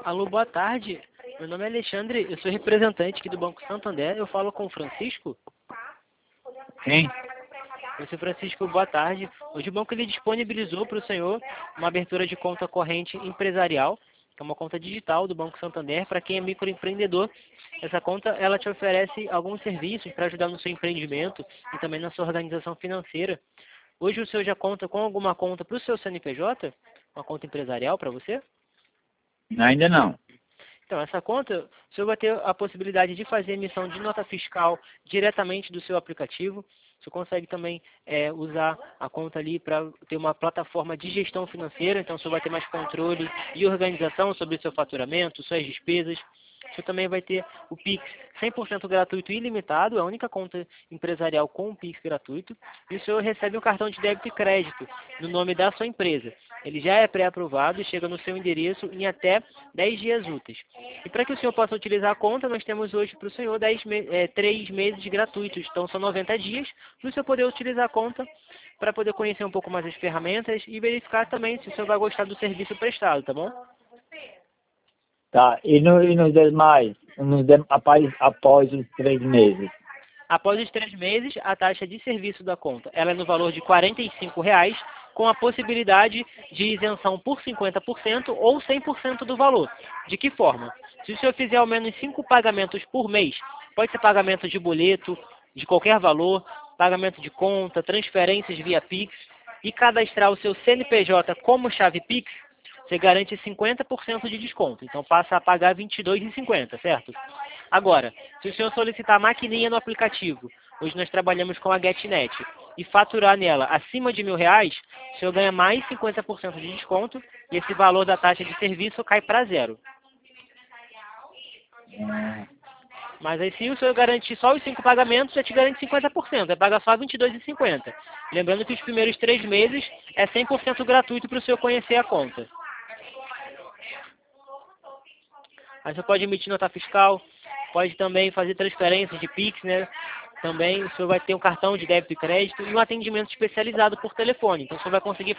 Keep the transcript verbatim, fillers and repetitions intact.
Alô, boa tarde. Meu nome é Alexandre, eu sou representante aqui do Banco Santander. Eu falo com o Francisco. Sim. Oi, seu Francisco, boa tarde. Hoje o banco ele disponibilizou para o senhor uma abertura de conta corrente empresarial, que é uma conta digital do Banco Santander para quem é microempreendedor. Essa conta ela te oferece alguns serviços para ajudar no seu empreendimento e também na sua organização financeira. Hoje o senhor já conta com alguma conta para o seu C N P J? Uma conta empresarial para você? Ainda não. Então, essa conta, o senhor vai ter a possibilidade de fazer emissão de nota fiscal diretamente do seu aplicativo. O senhor consegue também é, usar a conta ali para ter uma plataforma de gestão financeira. Então, o senhor vai ter mais controle e organização sobre o seu faturamento, suas despesas. O senhor também vai ter o Pix cem por cento gratuito e ilimitado, é a única conta empresarial com o Pix gratuito. E o senhor recebe um cartão de débito e crédito no nome da sua empresa. Ele já é pré-aprovado e chega no seu endereço em até dez dias úteis. E para que o senhor possa utilizar a conta, nós temos hoje para o senhor dez me é, três meses gratuitos. Então são noventa dias para o senhor poder utilizar a conta para poder conhecer um pouco mais as ferramentas e verificar também se o senhor vai gostar do serviço prestado, tá bom? Tá, e, no, e nos demais, nos dem, após, após os três meses? Após os três meses, a taxa de serviço da conta ela é no valor de quarenta e cinco reais, com a possibilidade de isenção por cinquenta por cento ou cem por cento do valor. De que forma? Se o senhor fizer ao menos cinco pagamentos por mês, pode ser pagamento de boleto, de qualquer valor, pagamento de conta, transferências via Pix, e cadastrar o seu C N P J como chave Pix, você garante cinquenta por cento de desconto. Então passa a pagar vinte e dois reais e cinquenta centavos, certo? Agora, se o senhor solicitar a maquininha no aplicativo, hoje nós trabalhamos com a GetNet, e faturar nela acima de mil reais, o senhor ganha mais cinquenta por cento de desconto e esse valor da taxa de serviço cai para zero. Mas aí se o senhor garantir só os cinco pagamentos, já te garante cinquenta por cento, vai pagar só vinte e dois reais e cinquenta centavos. Lembrando que os primeiros três meses é cem por cento gratuito para o senhor conhecer a conta. Aí você pode emitir nota fiscal, pode também fazer transferências de Pix, né? Também o senhor vai ter um cartão de débito e crédito e um atendimento especializado por telefone. Então o senhor vai conseguir